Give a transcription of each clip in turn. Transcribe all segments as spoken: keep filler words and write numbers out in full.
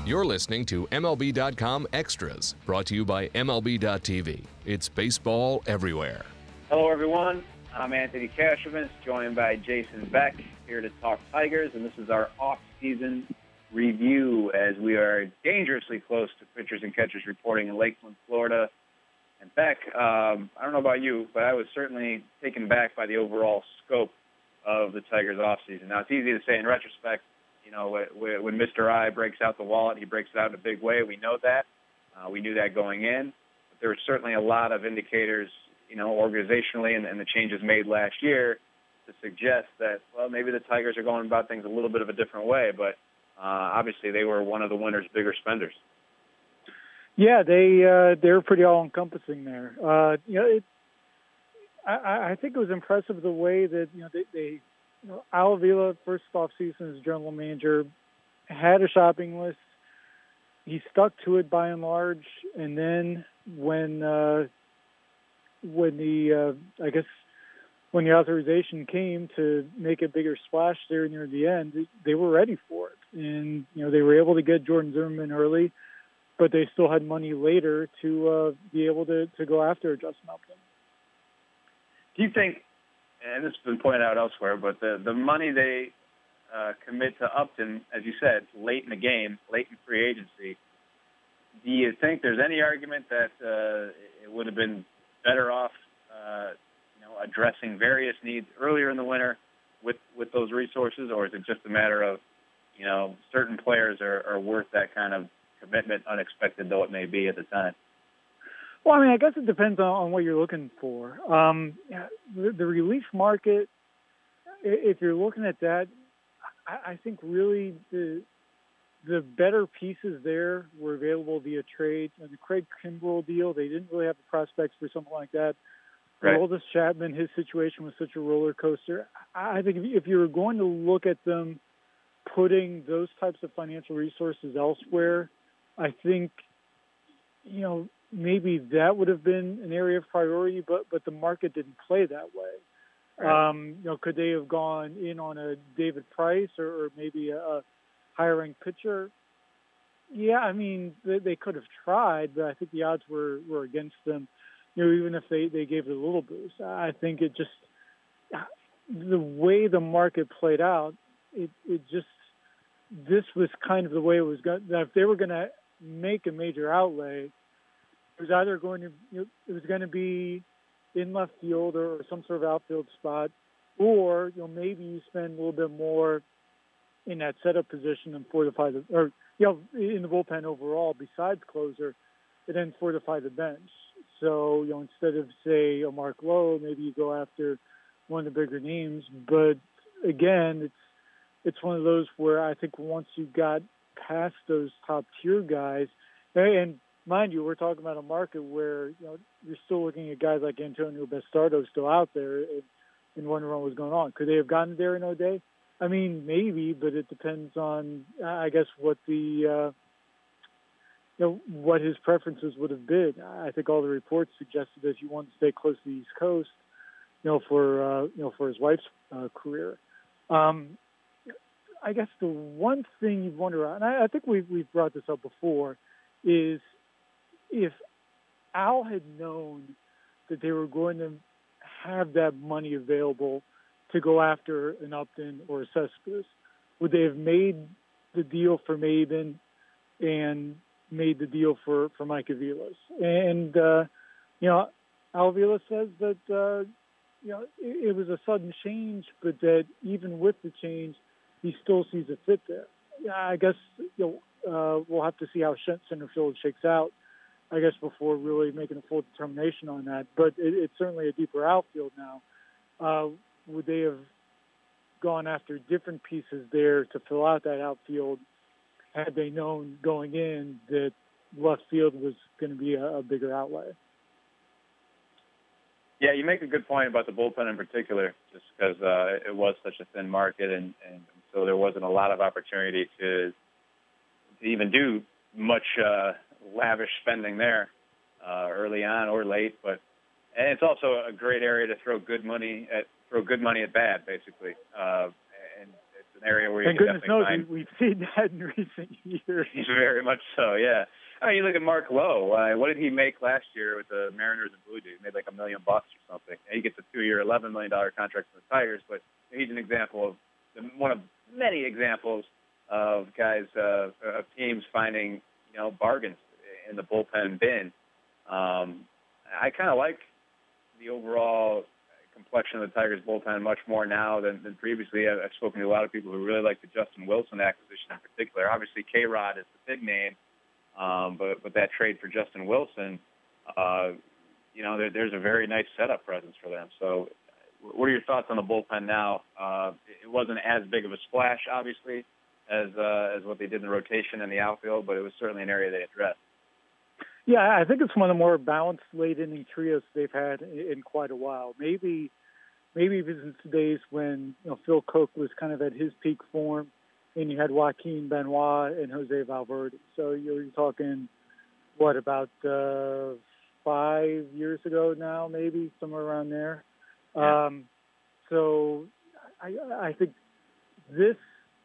You're listening to M L B dot com Extras, brought to you by M L B dot T V. It's baseball everywhere. Hello, everyone. I'm Anthony Castrovince, joined by Jason Beck, here to talk Tigers, and this is our off-season review as we are dangerously close to pitchers and catchers reporting in Lakeland, Florida. And Beck, um, I don't know about you, but I was certainly taken back by the overall scope of the Tigers off-season. Now, it's easy to say in retrospect, you know, when Mister I breaks out the wallet, he breaks it out in a big way. We know that. Uh, we knew that going in. But there were certainly a lot of indicators, you know, organizationally and, and the changes made last year to suggest that, well, maybe the Tigers are going about things a little bit of a different way. But uh, obviously they were one of the winner's bigger spenders. Yeah, they uh, they were pretty all-encompassing there. Uh, you know, it, I, I think it was impressive the way that, you know, they, they you know, Al Avila, first off-season as general manager, had a shopping list. He stuck to it by and large, and then when uh, when the uh, I guess when the authorization came to make a bigger splash there near the end, they were ready for it, and you know they were able to get Jordan Zimmermann early, but they still had money later to uh, be able to, to go after Justin Upton. Do you think, and this has been pointed out elsewhere, but the, the money they uh, commit to Upton, as you said, late in the game, late in free agency, do you think there's any argument that uh, it would have been better off, uh, you know, addressing various needs earlier in the winter with, with those resources, or is it just a matter of, you know, certain players are, are worth that kind of commitment, unexpected though it may be at the time? Well, I mean, I guess it depends on, on what you're looking for. Um, the, the relief market, if you're looking at that, I, I think really the the better pieces there were available via trade. You know, the Craig Kimbrell deal, they didn't really have the prospects for something like that. Right. Aroldis Chapman, his situation was such a roller coaster. I think if, if you were going to look at them putting those types of financial resources elsewhere, I think, you know, maybe that would have been an area of priority, but but the market didn't play that way. Right. Um, you know, could they have gone in on a David Price or, or maybe a, a higher-ranked pitcher? Yeah, I mean, they, they could have tried, but I think the odds were, were against them. You know, even if they, they gave it a little boost, I think it just the way the market played out, it it just this was kind of the way it was going. That if they were going to make a major outlay, it was either going to you know, it was going to be in left field or some sort of outfield spot, or you know maybe you spend a little bit more in that setup position and fortify the or you know in the bullpen overall besides closer, and then fortify the bench. So you know instead of say a Mark Lowe, maybe you go after one of the bigger names. But again, it's it's one of those where I think once you got past those top tier guys, and mind you, we're talking about a market where you know you're still looking at guys like Antonio Bastardo still out there, and, and wondering what was going on. Could they have gotten there in O'Day? I mean, maybe, but it depends on, I guess, what the uh, you know what his preferences would have been. I think all the reports suggested that he wanted to stay close to the East Coast, you know, for uh, you know for his wife's uh, career. Um, I guess the one thing you wonder, and I, I think we've we've brought this up before, is if Al had known that they were going to have that money available to go after an Upton or a Cespedes, would they have made the deal for Maben and made the deal for, for Mike Aviles? And, uh, you know, Al Avila says that, uh, you know, it, it was a sudden change, but that even with the change, he still sees a fit there. Yeah, I guess you know, uh, we'll have to see how center field shakes out, I guess, before really making a full determination on that. But it, it's certainly a deeper outfield now. Uh, would they have gone after different pieces there to fill out that outfield had they known going in that left field was going to be a, a bigger outlay? Yeah, you make a good point about the bullpen in particular, just because uh, it was such a thin market, and, and so there wasn't a lot of opportunity to, to even do much uh, lavish spending there uh, early on or late. But and it's also a great area to throw good money at throw good money at bad, basically. Uh, and an area where you and can goodness definitely knows find. we, we've seen that in recent years. Very much so, yeah. I mean, you look at Mark Lowe. Uh, what did he make last year with the Mariners and Blue Jays? He made like a million bucks or something. And he gets a two-year, eleven million dollars contract from the Tigers, but he's an example of one of many examples of guys, uh, of teams finding, you know, bargains in the bullpen bin. Um, I kind of like the overall complexion of the Tigers bullpen much more now than, than previously. I've, I've spoken to a lot of people who really like the Justin Wilson acquisition in particular. Obviously, K-Rod is the big name, um, but, but that trade for Justin Wilson, uh, you know, there, there's a very nice setup presence for them. So what are your thoughts on the bullpen now? Uh, it wasn't as big of a splash, obviously, as uh, as what they did in the rotation and the outfield, but it was certainly an area they addressed. Yeah, I think it's one of the more balanced late inning trios they've had in quite a while. Maybe, maybe even in days when, you know, Phil Cook was kind of at his peak form, and you had Joaquin Benoit and Jose Valverde. So you're talking, what, about uh, five years ago now, maybe somewhere around there. Yeah. Um, so I, I think this,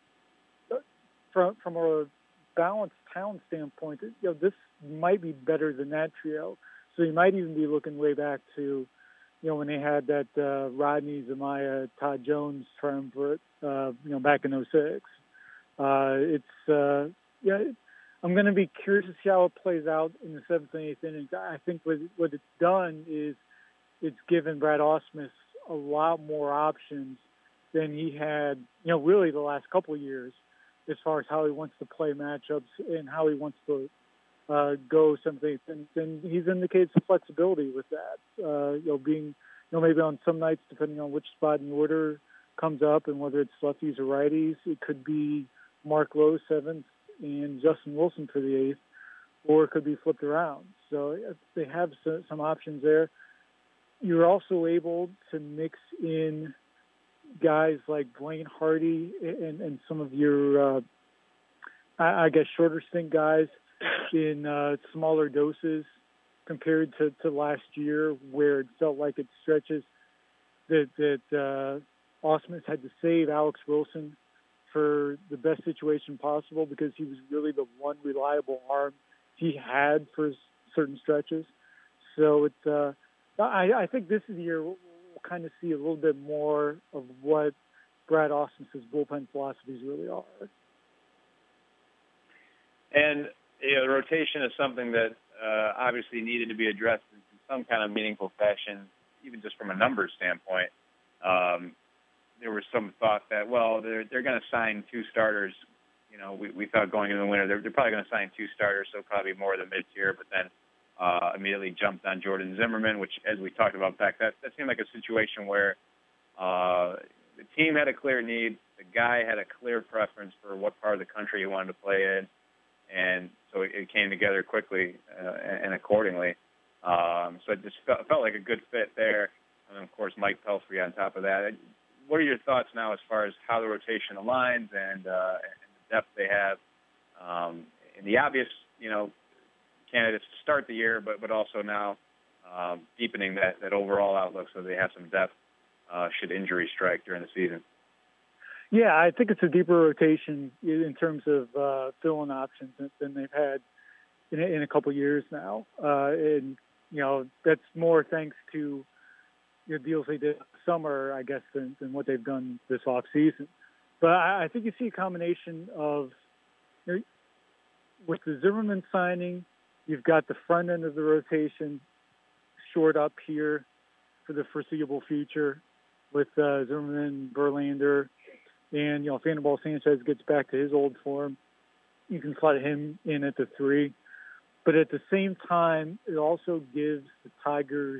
from from a balanced talent standpoint, you know, this might be better than that trio. So you might even be looking way back to, you know, when they had that uh, Rodney Zamaya, Todd Jones triumvirate, uh, you know, back in oh six. Uh, it's, uh, yeah, I'm going to be curious to see how it plays out in the seventh and eighth innings. I think what, what it's done is it's given Brad Ausmus a lot more options than he had, you know, really the last couple of years, as far as how he wants to play matchups and how he wants to uh, go seventh, eighth, and, and he's indicated some flexibility with that. Uh, you know, being, you know, maybe on some nights, depending on which spot in the order comes up and whether it's lefties or righties, it could be Mark Lowe seventh and Justin Wilson for the eighth, or it could be flipped around. So they have some options there. You're also able to mix in guys like Blaine Hardy and, and some of your, uh, I, I guess, shorter stint guys in uh, smaller doses compared to, to last year, where it felt like it stretches that, that uh, Ausmus had to save Alex Wilson for the best situation possible because he was really the one reliable arm he had for certain stretches. So it's, uh, I, I think this is the year we'll, we'll kind of see a little bit more of what Brad Ausmus's bullpen philosophies really are. And you know, the rotation is something that uh, obviously needed to be addressed in some kind of meaningful fashion, even just from a numbers standpoint. Um, there was some thought that, well, they're they're going to sign two starters. You know, we, we thought going into the winter they're, they're probably going to sign two starters, so probably more than mid-tier, but then uh, immediately jumped on Jordan Zimmerman, which, as we talked about back, that, that seemed like a situation where uh, the team had a clear need, the guy had a clear preference for what part of the country he wanted to play in, and so it, it came together quickly uh, and, and accordingly. Um, so it just felt, felt like a good fit there. And, of course, Mike Pelfrey on top of that. What are your thoughts now as far as how the rotation aligns and, uh, and the depth they have? Um, and the obvious, you know, candidates to start the year, but, but also now um, deepening that, that overall outlook so they have some depth uh, should injury strike during the season. Yeah, I think it's a deeper rotation in terms of uh, fill-in options than they've had in, in a couple of years now. Uh, and, you know, that's more thanks to the deals they did this summer, I guess, than, than what they've done this off season. But I, I think you see a combination of, you know, with the Zimmerman signing, you've got the front end of the rotation shored up here for the foreseeable future with uh, Zimmerman, Verlander, and, you know, if Anibal Sanchez gets back to his old form, you can slot him in at the three. But at the same time, it also gives the Tigers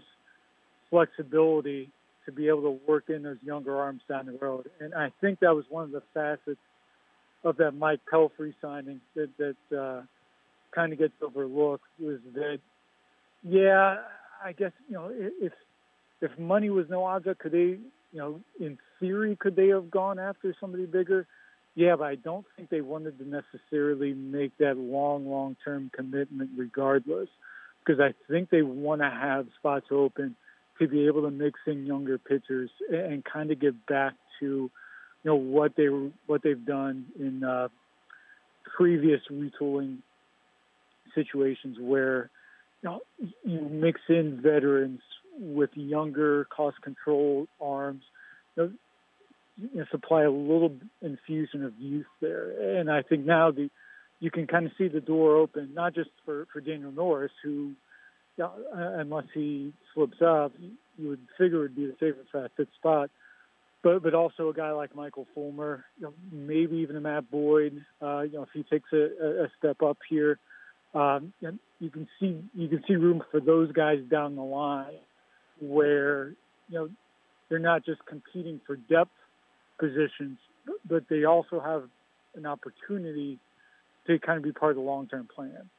flexibility to be able to work in those younger arms down the road. And I think that was one of the facets of that Mike Pelfrey signing that, that uh, kind of gets overlooked was that, yeah, I guess, you know, if if money was no object, could they, you know, in theory, could they have gone after somebody bigger? Yeah, but I don't think they wanted to necessarily make that long, long-term commitment regardless, because I think they want to have spots open to be able to mix in younger pitchers and kind of get back to you know, what they were, what they've done in uh, previous retooling situations where, you know, you mix in veterans with younger, cost-controlled arms, you know, you know, supply a little infusion of youth there. And I think now the you can kind of see the door open, not just for, for Daniel Norris, who, you know, unless he slips up, you would figure would be the favorite fast fit spot, but but also a guy like Michael Fulmer, you know, maybe even a Matt Boyd, uh, you know, if he takes a, a step up here, um, you can see you can see room for those guys down the line, where, you know, they're not just competing for depth positions, but they also have an opportunity to kind of be part of the long-term plan.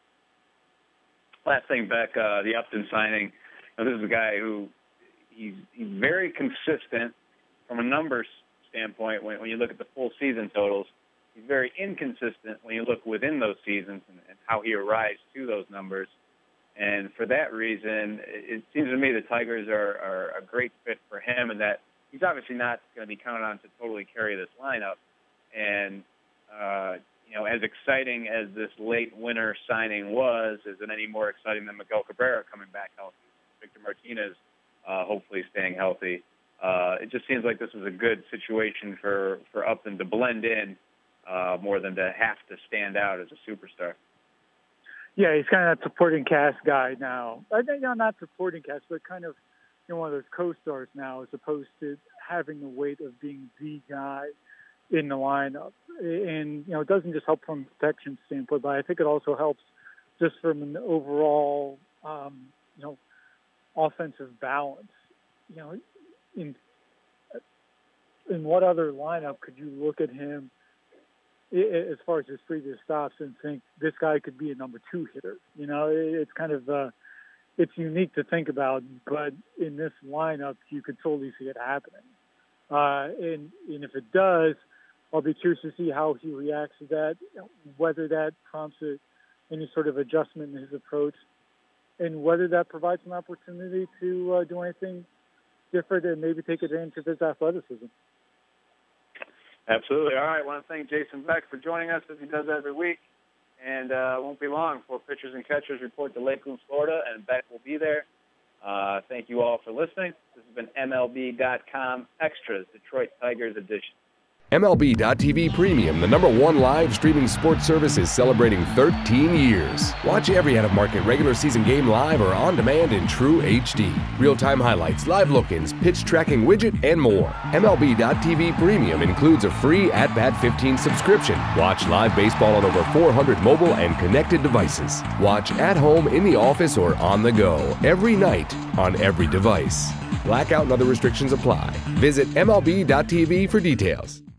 Last thing, Beck, uh, the Upton signing. You know, this is a guy who he's, he's very consistent from a numbers standpoint. When, when you look at the full season totals, he's very inconsistent when you look within those seasons and, and how he arrives to those numbers. And for that reason, it seems to me the Tigers are, are a great fit for him, and that he's obviously not going to be counted on to totally carry this lineup. And, uh, you know, as exciting as this late winter signing was, is it any more exciting than Miguel Cabrera coming back healthy, Victor Martinez uh, hopefully staying healthy? Uh, it just seems like this was a good situation for, for Upton to blend in uh, more than to have to stand out as a superstar. Yeah, he's kind of that supporting cast guy now. I think, you know, not supporting cast, but kind of, you know, one of those co-stars now, as opposed to having the weight of being the guy in the lineup. And, you know, it doesn't just help from a protection standpoint, but I think it also helps just from an overall, um, you know, offensive balance. You know, in in what other lineup could you look at him as far as his previous stops and think this guy could be a number two hitter? You know, it's kind of uh, it's unique to think about, but in this lineup, you could totally see it happening. Uh, and, and if it does, I'll be curious to see how he reacts to that, whether that prompts a, any sort of adjustment in his approach, and whether that provides an opportunity to uh, do anything different and maybe take advantage of his athleticism. Absolutely. All right. I want to thank Jason Beck for joining us, as he does every week. And uh, it won't be long before Pitchers and Catchers report to Lakeland, Florida, and Beck will be there. Uh, thank you all for listening. This has been M L B dot com Extras, Detroit Tigers edition. M L B dot T V Premium, the number one live streaming sports service, is celebrating thirteen years. Watch every out-of-market regular season game live or on demand in true H D. Real-time highlights, live look-ins, pitch tracking widget, and more. M L B dot T V Premium includes a free At Bat fifteen subscription. Watch live baseball on over four hundred mobile and connected devices. Watch at home, in the office, or on the go every night on every device. Blackout and other restrictions apply. Visit M L B dot T V for details.